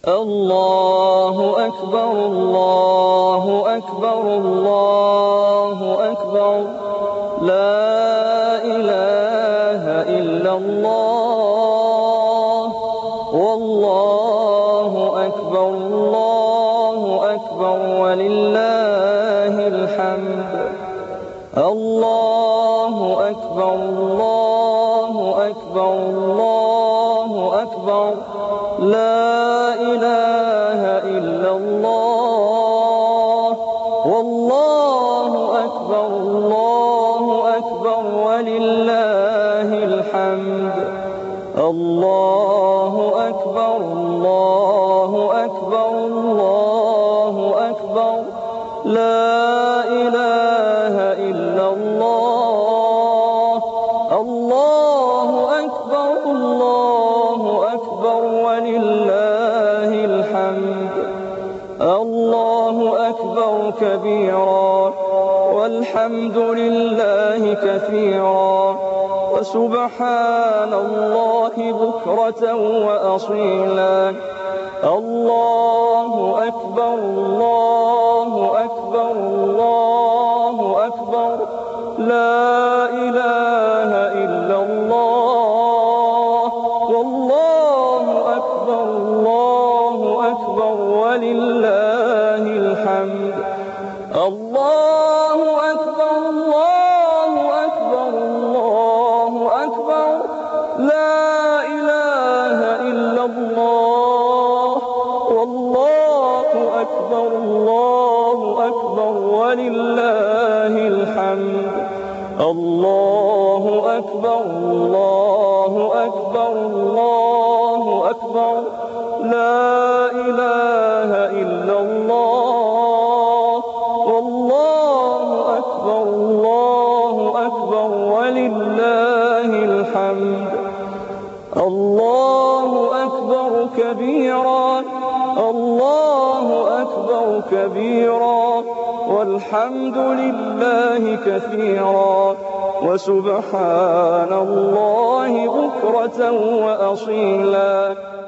الله أكبر الله أكبر الله أكبر لا إله إلا الله والله أكبر الله أكبر ولله الحمد الله أكبر الله أكبر الله أكبر لا إله إلا الله والله أكبر الله أكبر ولله الحمد الله أكبر الله أكبر الله أكبر لا إله إلا الله الله أكبر الله أكبر ولله الحمد الله أكبر كبيرا والحمد لله كثيرا وسبحان الله بكرة وأصيلا الله أكبر الله أكبر الله أكبر لا إله إلا الله والله أكبر الله أكبر ولله الحمد الله أكبر الله أكبر الله أكبر لا إله إلا الله والله أكبر الله أكبر ولله الحمد الله أكبر الله أكبر الله أكبر لا إله إلا الله والله أكبر الله أكبر ولله الحمد الله أكبر كبيرا الله أكبر كبيرا والحمد لله كثيرا وسبحان الله بكرة وأصيلا